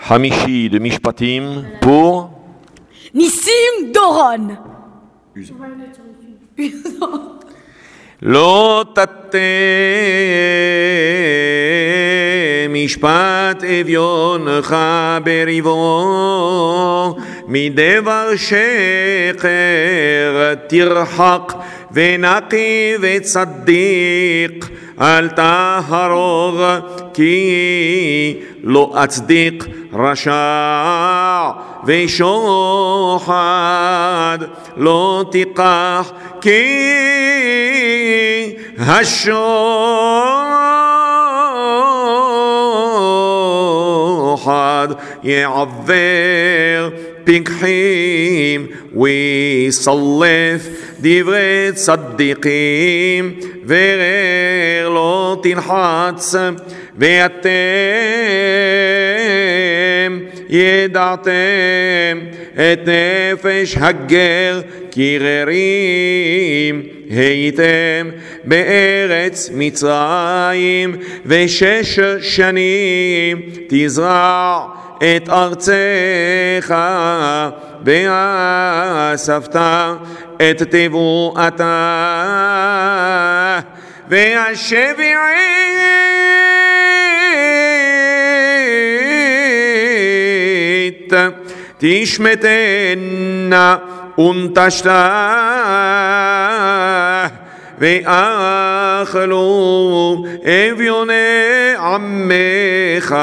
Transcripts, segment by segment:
חמישי de משפטים pour ניסים דורון. לא תטה משפט אביונך בריבו מדבר שקר תרחק ונקי וצדיק אל תהרוג כי לא אצדיק רשע ושוחד לא תיקח כי השוחד יעבר פיקחים ויסלף דברי צדיקים ורר לא תלחץ ואתם ידעתם את נפש הגר קררים הייתם בארץ מצרים ושש שנים תזרע את ארצך ואספת את תבואתה והשביעית תשמטנה ונטשתה ואכלו אביוני עמך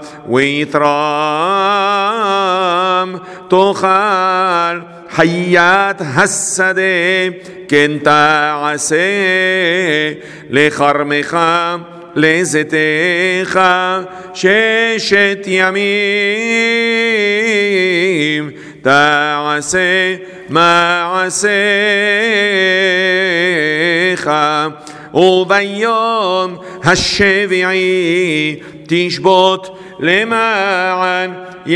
ויתרם תאכל חיית השדה כן תעשה לכרמך לזיתך ששת ימים תעשה מעשיך וביום השביעי תשבות למען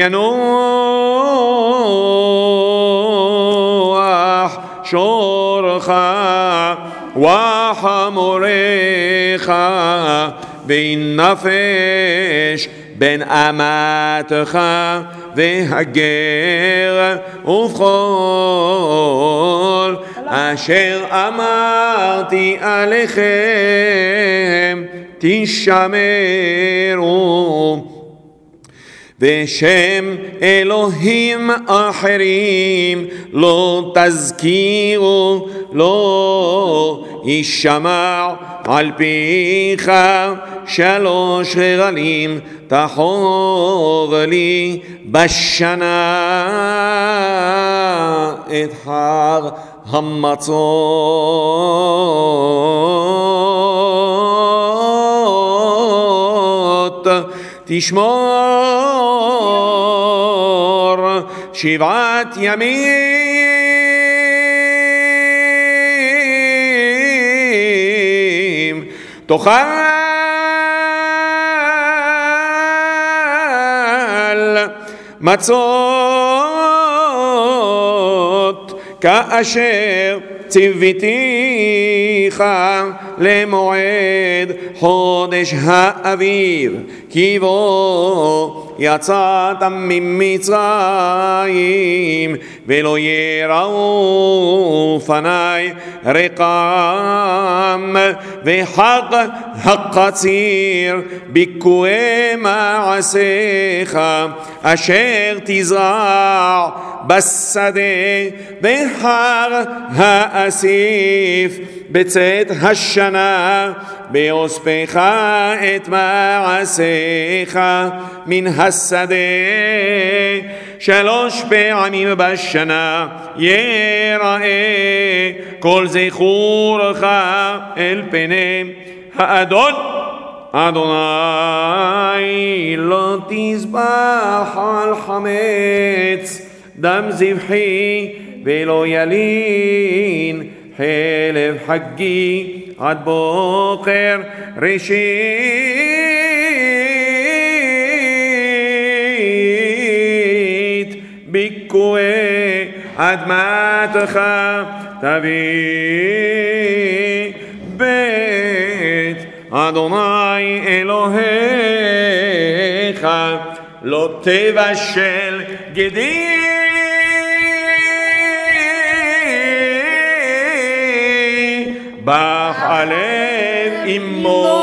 ינוח שורך וחמורך בין נפש בין אמתך והגר ובכל אשר אמרתי עליכם תשמרו ושם אלוהים אחרים לא תזכירו לא יישמע על פיך שלוש רעלים תחוב לי בשנה את הר המצות תשמור שבעת ימים תאכל מצות כאשר ציוויתיך למועד חודש האביב כי בו יצאת ממצרים ולא יראו פני רקם וחג הקציר ביקורי מעשיך אשר תזרע בשדה בהר האסיף בצאת השנה באוספך את מעשיך מן השדה שלוש פעמים בשנה יראה כל זכורך אל פני האדון אדוני לא תזבח על חמץ דם זבחי ולא ילין חלב חגי עד בוקר ראשית ביקורי אדמתך תביא בית אדוני אלוהיך לא תבשל גדי. בח הלב עמו